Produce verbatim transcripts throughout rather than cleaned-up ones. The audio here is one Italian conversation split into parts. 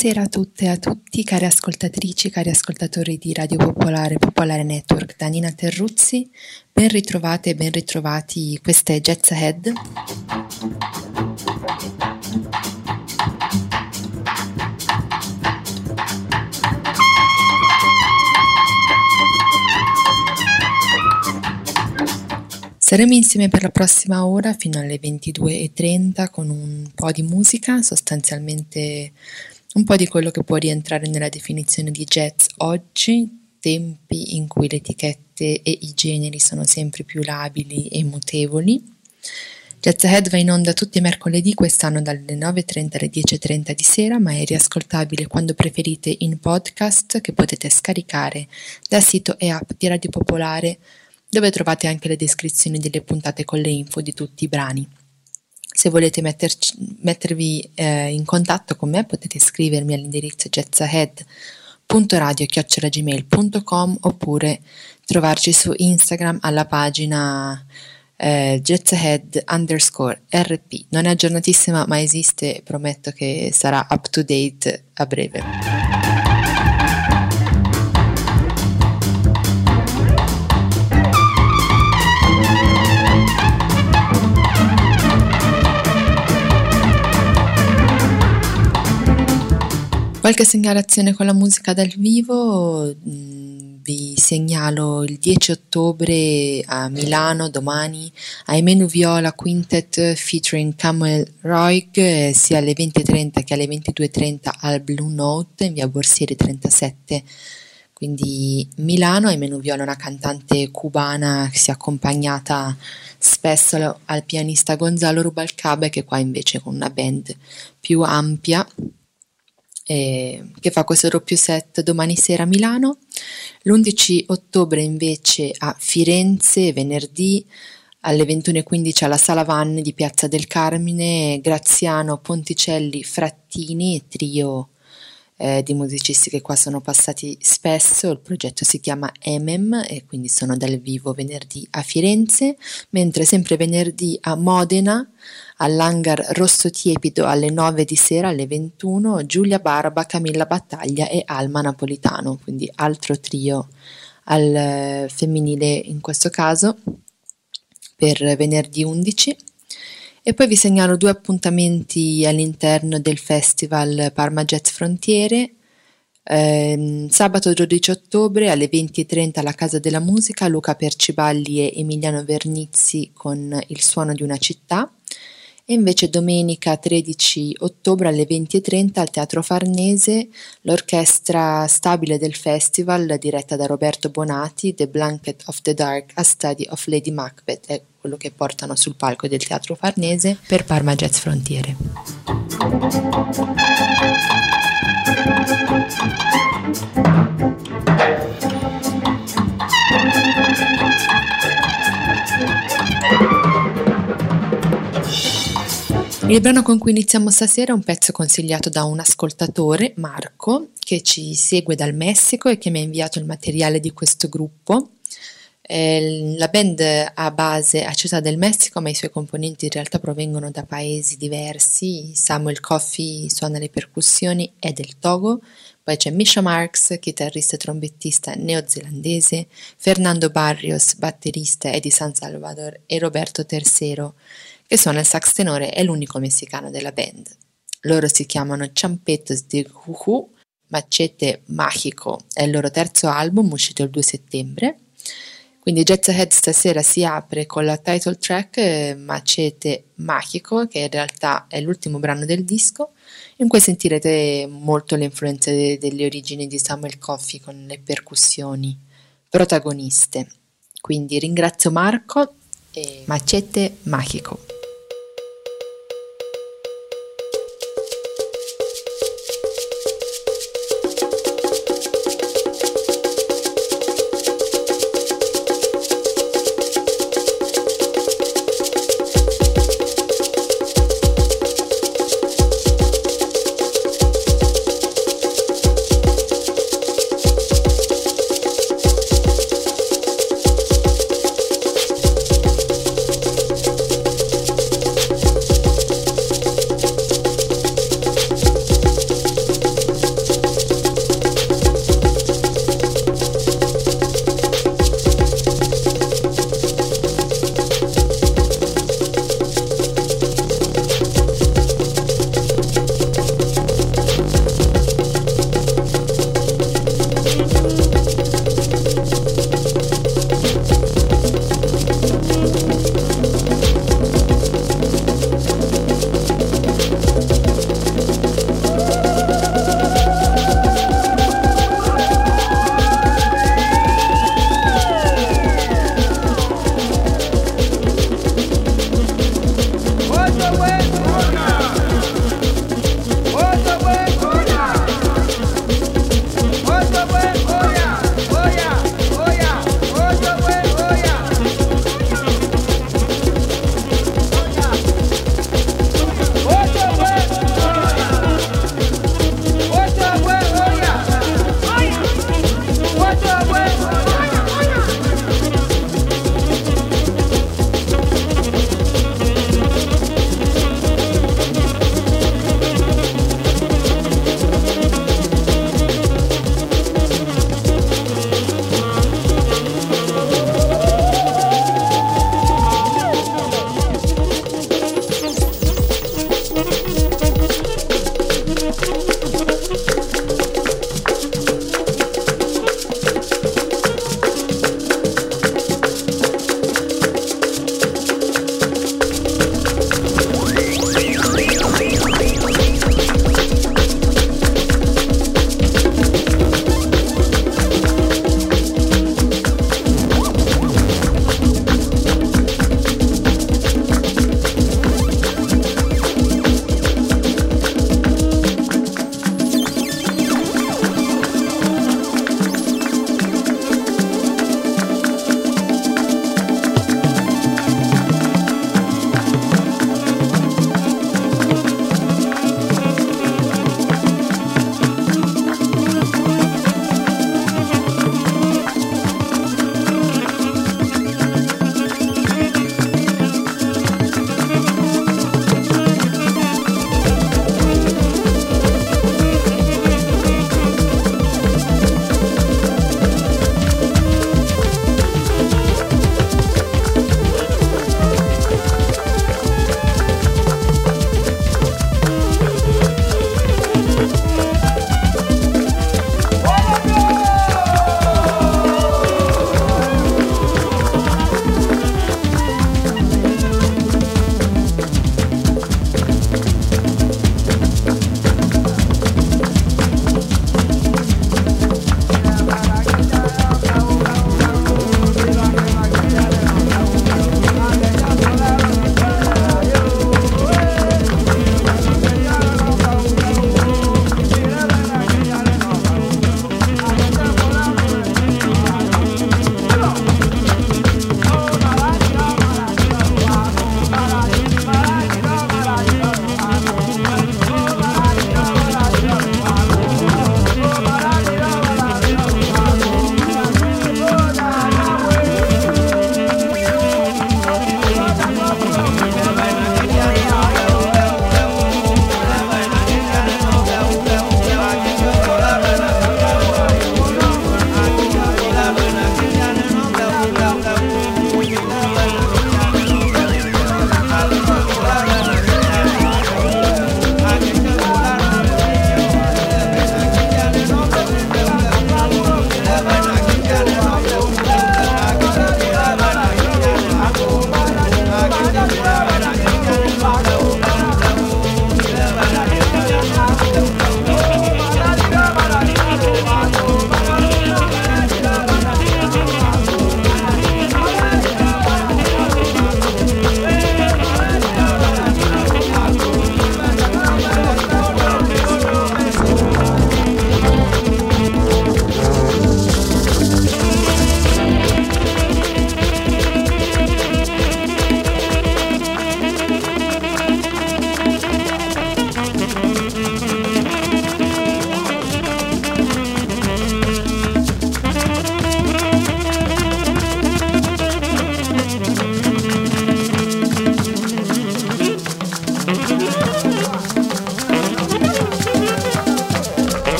Buonasera a tutte e a tutti, care ascoltatrici, cari ascoltatori di Radio Popolare, Popolare Network, da Nina Terruzzi. Ben ritrovate e ben ritrovati, questa è Jazz Ahead. Saremo insieme per la prossima ora fino alle ventidue e trenta con un po' di musica, sostanzialmente un po' di quello che può rientrare nella definizione di jazz oggi, tempi in cui le etichette e i generi sono sempre più labili e mutevoli. Jazz Ahead va in onda tutti i mercoledì quest'anno dalle nove e trenta alle dieci e trenta di sera, ma è riascoltabile quando preferite in podcast che potete scaricare dal sito e app di Radio Popolare, dove trovate anche le descrizioni delle puntate con le info di tutti i brani. Se volete metterci, mettervi eh, in contatto con me potete scrivermi all'indirizzo jazzahead punto radio chiocciola gmail punto com oppure trovarci su Instagram alla pagina eh, jazzahead underscore rp. Non è aggiornatissima ma esiste e prometto che sarà up to date a breve. Qualche segnalazione con la musica dal vivo, vi segnalo il dieci ottobre a Milano, domani, ai Menu Viola Quintet featuring Camel Roig, sia alle venti e trenta che alle ventidue e trenta al Blue Note in via Borsieri trentasette, quindi Milano. Ai Menu Viola una cantante cubana che si è accompagnata spesso al pianista Gonzalo Rubalcaba, che qua invece con una band più ampia, Eh, che fa questo doppio set domani sera a Milano. L'undici ottobre invece a Firenze, venerdì alle ventuno e quindici alla Sala Vanne di Piazza del Carmine, Graziano Ponticelli Frattini, trio eh, di musicisti che qua sono passati spesso. Il progetto si chiama Emem e quindi sono dal vivo venerdì a Firenze, mentre sempre venerdì a Modena all'Hangar Rosso Tiepido alle nove di sera, alle ventuno, Giulia Barba, Camilla Battaglia e Alma Napolitano, quindi altro trio al eh, femminile in questo caso per venerdì undici. E poi vi segnalo due appuntamenti all'interno del festival Parma Jazz Frontiere. Eh, sabato dodici ottobre alle venti e trenta alla Casa della Musica, Luca Perciballi e Emiliano Vernizzi con Il suono di una città. E invece domenica tredici ottobre alle venti e trenta al Teatro Farnese l'orchestra stabile del festival diretta da Roberto Bonati, The Blanket of the Dark, A Study of Lady Macbeth, è quello che portano sul palco del Teatro Farnese per Parma Jazz Frontiere. Il brano con cui iniziamo stasera è un pezzo consigliato da un ascoltatore, Marco, che ci segue dal Messico e che mi ha inviato il materiale di questo gruppo. Eh, la band ha base a Città del Messico, ma i suoi componenti in realtà provengono da paesi diversi. Samuel Coffey suona le percussioni, è del Togo. Poi c'è Misha Marks, chitarrista e trombettista neozelandese, Fernando Barrios, batterista è di San Salvador, e Roberto Tercero, che suona il sax tenore, è l'unico messicano della band. Loro si chiamano Champetos de Juju, Machete Mágico, è il loro terzo album uscito il due settembre. Quindi Jazz Ahead stasera si apre con la title track eh, Machete Mágico, che in realtà è l'ultimo brano del disco, in cui sentirete molto le influenze de- delle origini di Samuel Coffey con le percussioni protagoniste. Quindi ringrazio Marco e Machete Mágico.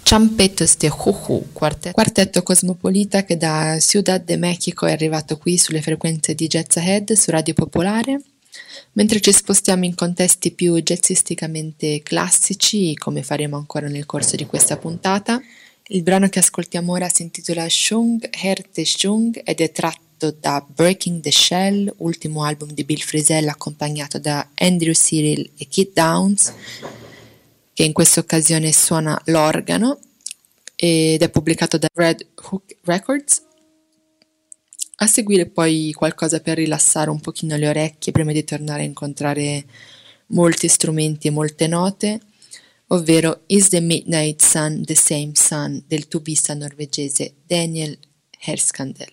Champetos de Juju, quartet- quartetto cosmopolita che da Ciudad de México è arrivato qui sulle frequenze di Jazz Ahead su Radio Popolare, mentre ci spostiamo in contesti più jazzisticamente classici, come faremo ancora nel corso di questa puntata. Il brano che ascoltiamo ora si intitola Jung Herte Jung ed è tratto da Breaking the Shell, ultimo album di Bill Frisell accompagnato da Andrew Cyril e Keith Downs, che in questa occasione suona l'organo ed è pubblicato da Red Hook Records. A seguire poi qualcosa per rilassare un pochino le orecchie prima di tornare a incontrare molti strumenti e molte note, ovvero Is the Midnight Sun the Same Sun del tubista norvegese Daniel Herskandel.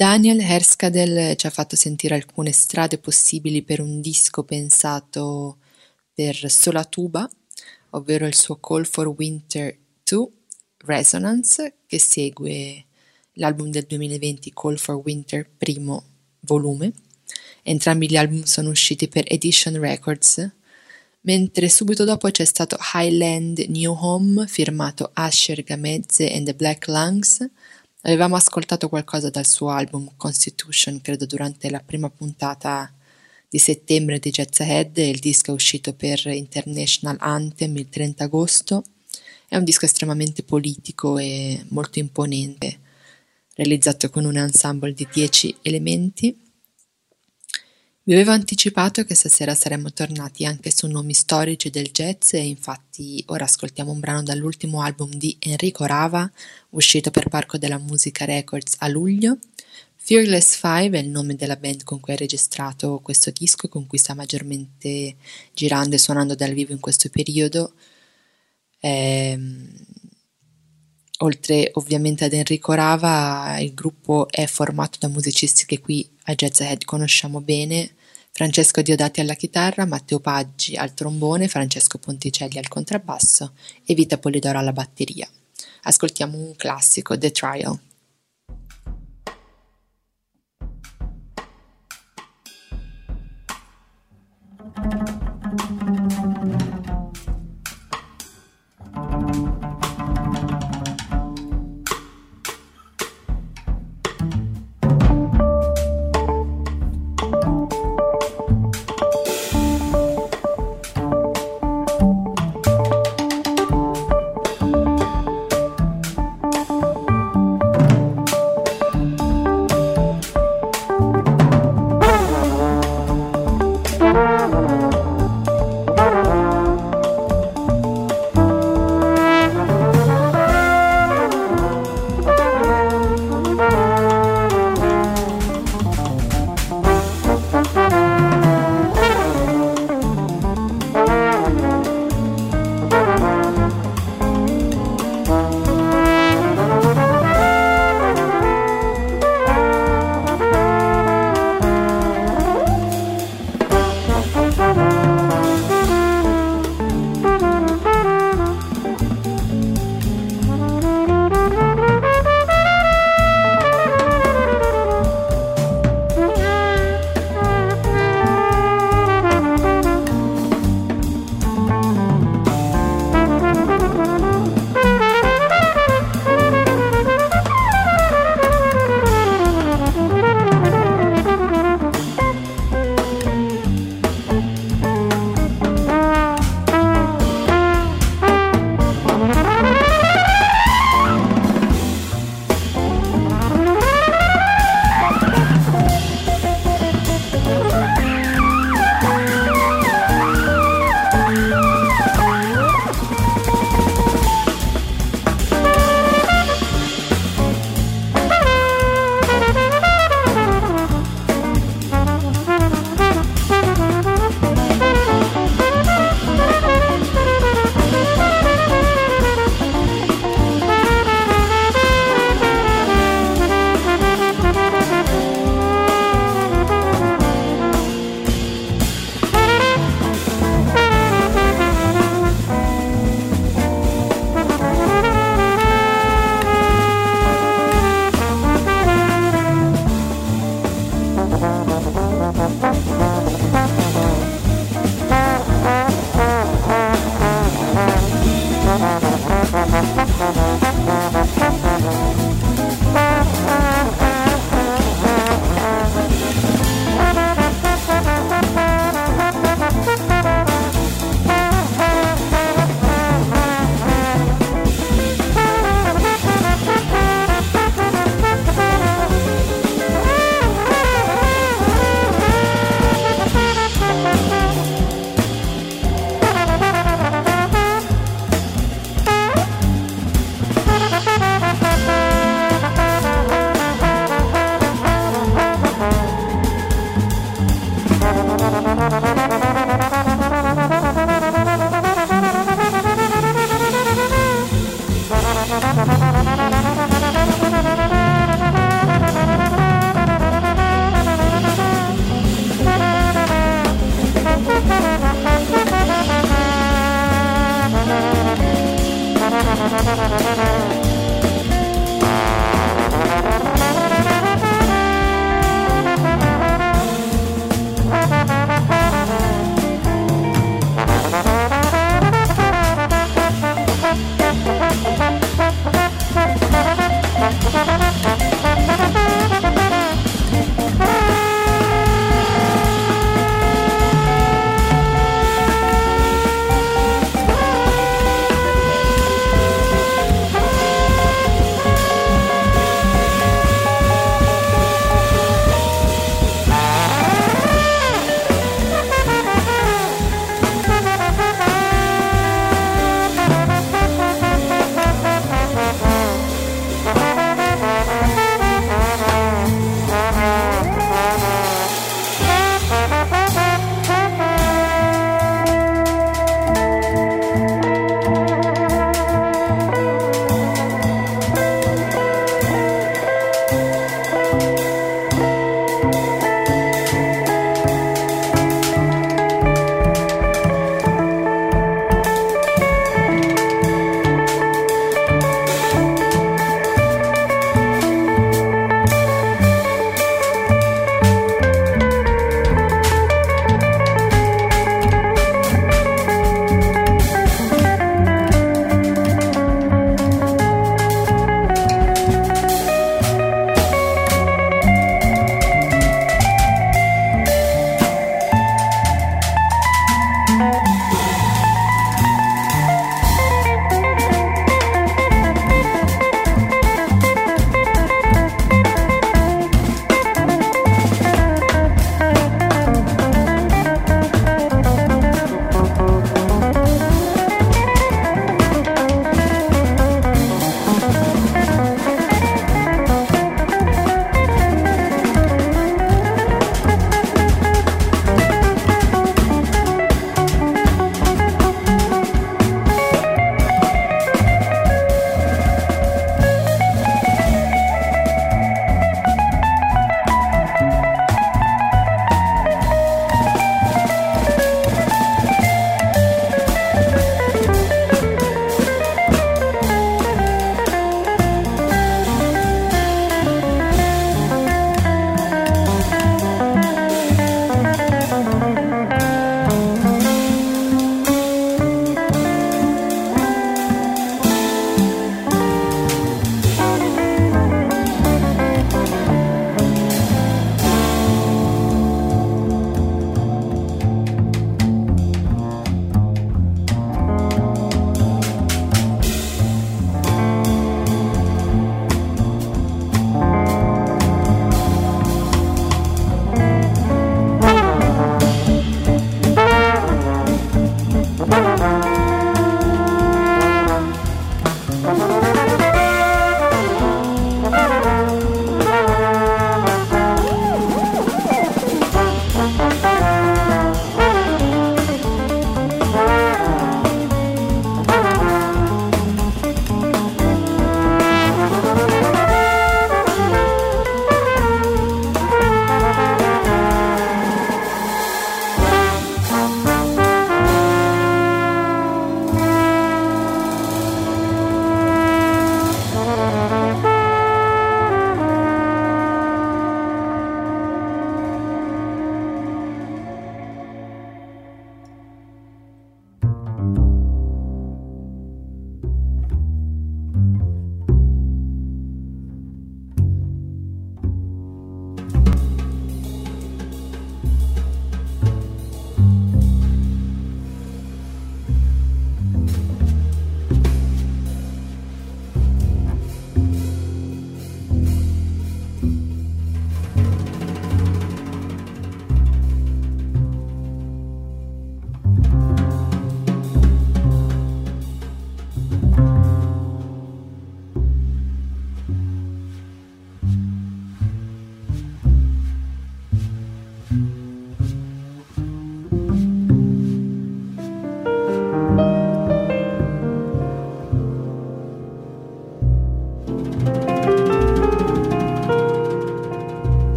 Daniel Herskadel ci ha fatto sentire alcune strade possibili per un disco pensato per sola tuba, ovvero il suo Call for Winter due, Resonance, che segue l'album del duemilaventi Call for Winter, primo volume. Entrambi gli album sono usciti per Edition Records, mentre subito dopo c'è stato Highland New Home, firmato Asher Gamedze and the Black Lungs. Avevamo ascoltato qualcosa dal suo album Constitution, credo durante la prima puntata di settembre di Jazz Ahead, e il disco è uscito per International Anthem il trenta agosto. È un disco estremamente politico e molto imponente, realizzato con un ensemble di dieci elementi. Vi avevo anticipato che stasera saremmo tornati anche su nomi storici del jazz, e infatti ora ascoltiamo un brano dall'ultimo album di Enrico Rava, uscito per Parco della Musica Records a luglio. Fearless Five è il nome della band con cui ha registrato questo disco e con cui sta maggiormente girando e suonando dal vivo in questo periodo. Ehm, oltre ovviamente ad Enrico Rava, il gruppo è formato da musicisti che qui a Jazz Ahead conosciamo bene: Francesco Diodati alla chitarra, Matteo Paggi al trombone, Francesco Ponticelli al contrabbasso e Vita Polidoro alla batteria. Ascoltiamo un classico, The Trial.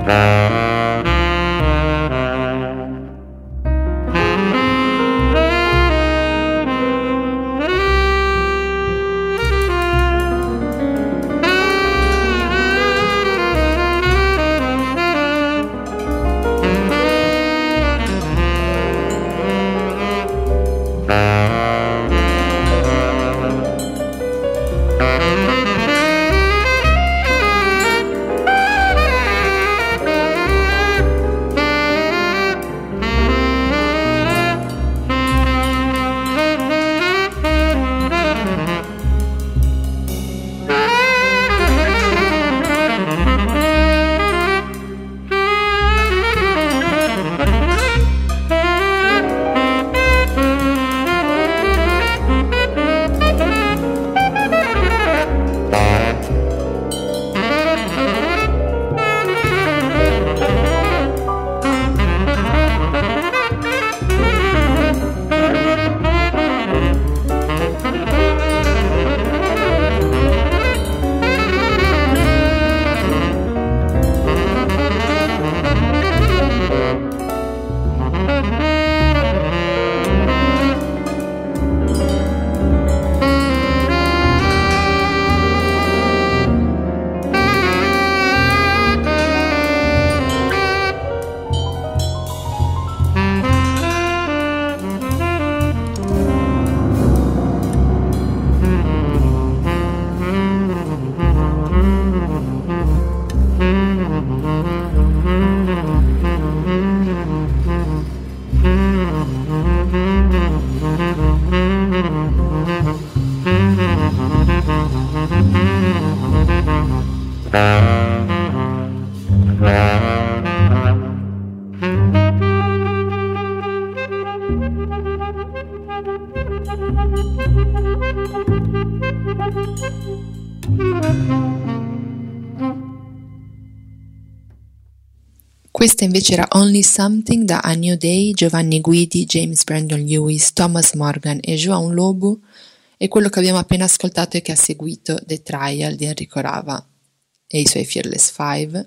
Questa invece era Only Something da A New Day, Giovanni Guidi, James Brandon Lewis, Thomas Morgan e João Lobo, e quello che abbiamo appena ascoltato e che ha seguito The Trial di Enrico Rava e i suoi Fearless Five.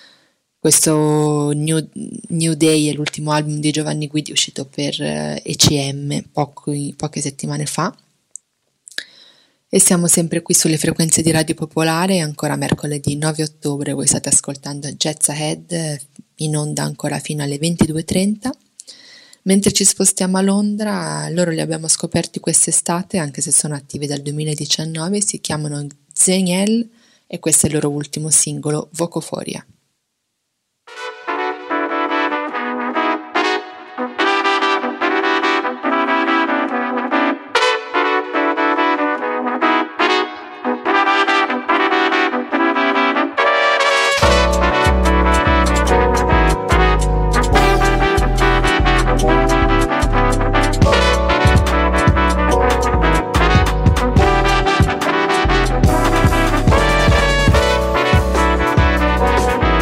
Questo New, New Day è l'ultimo album di Giovanni Guidi uscito per E C M pochi, poche settimane fa. E siamo sempre qui sulle frequenze di Radio Popolare, ancora mercoledì nove ottobre, voi state ascoltando Jazz Ahead, in onda ancora fino alle ventidue e trenta. Mentre ci spostiamo a Londra, loro li abbiamo scoperti quest'estate, anche se sono attivi dal duemiladiciannove, si chiamano Xeniel e questo è il loro ultimo singolo, Vocoforia. We'll be right back.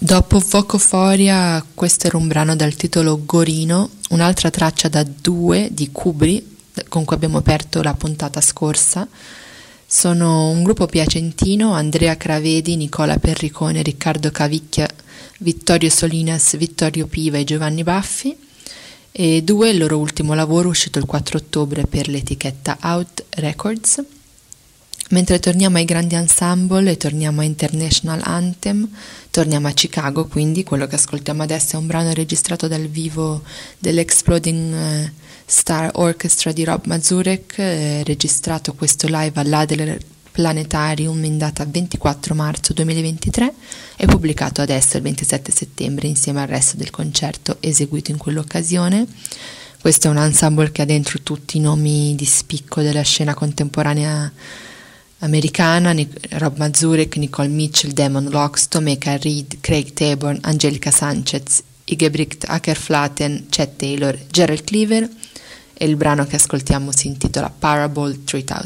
Dopo Vocoforia, questo era un brano dal titolo Gorino, un'altra traccia da due di Cubri, con cui abbiamo aperto la puntata scorsa. Sono un gruppo piacentino: Andrea Cravedi, Nicola Perricone, Riccardo Cavicchia, Vittorio Solinas, Vittorio Piva e Giovanni Baffi. E due, il loro ultimo lavoro, uscito il quattro ottobre per l'etichetta Out Records. Mentre torniamo ai grandi ensemble e torniamo a International Anthem, torniamo a Chicago, quindi quello che ascoltiamo adesso è un brano registrato dal vivo dell'Exploding Star Orchestra di Rob Mazurek, eh, registrato questo live all'Adler Planetarium in data ventiquattro marzo duemilaventitré e pubblicato adesso il ventisette settembre insieme al resto del concerto eseguito in quell'occasione. Questo è un ensemble che ha dentro tutti i nomi di spicco della scena contemporanea americana: Rob Mazurek, Nicole Mitchell, Damon Locke, Tomeka Reed, Craig Taborn, Angelica Sanchez, Ingebrigt Akerflaten, Chet Taylor, Gerald Cleaver, e il brano che ascoltiamo si intitola Parable tremila.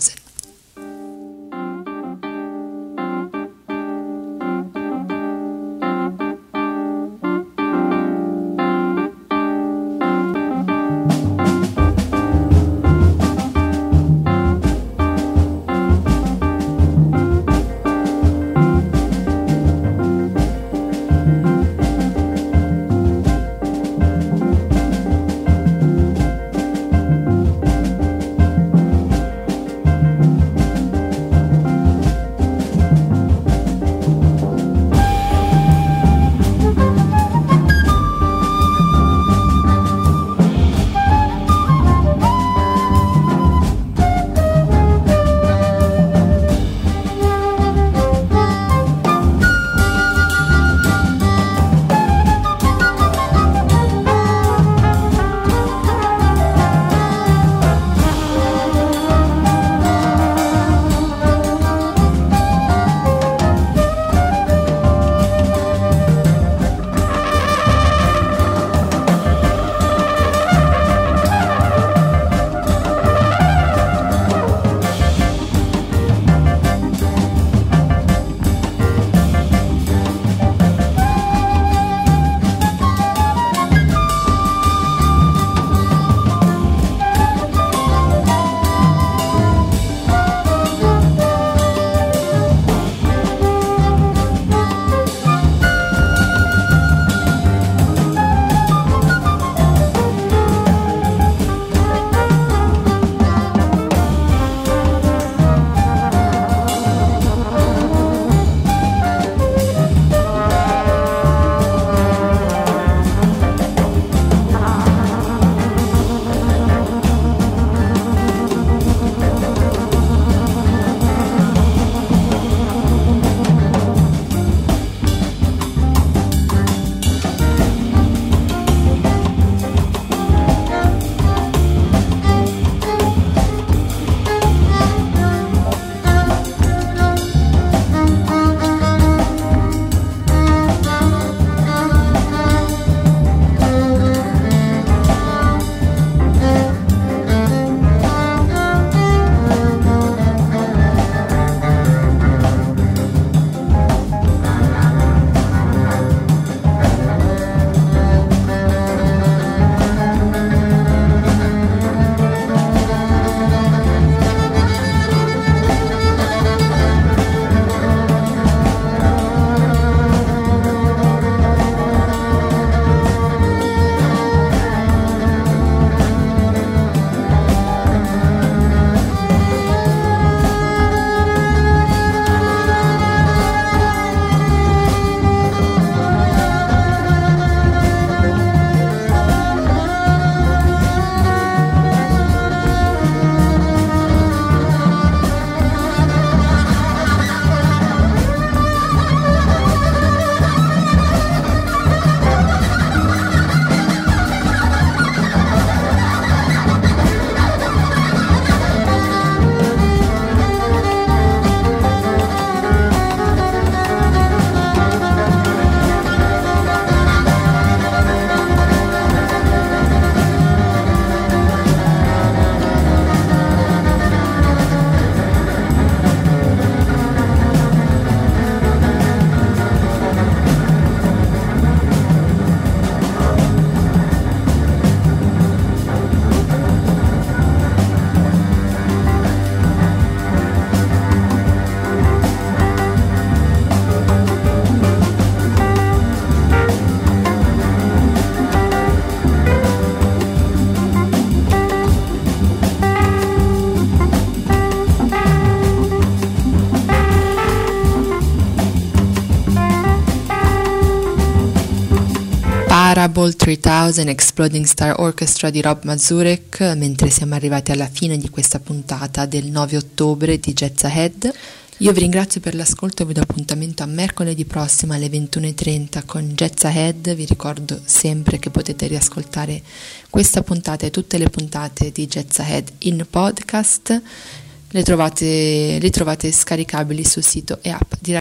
Parable tremila Exploding Star Orchestra di Rob Mazurek, mentre siamo arrivati alla fine di questa puntata del nove ottobre di Jazz Ahead. Io vi ringrazio per l'ascolto e vi do appuntamento a mercoledì prossimo alle ventuno e trenta con Jazz Ahead. Vi ricordo sempre che potete riascoltare questa puntata e tutte le puntate di Jazz Ahead in podcast. Le trovate, le trovate scaricabili sul sito e app di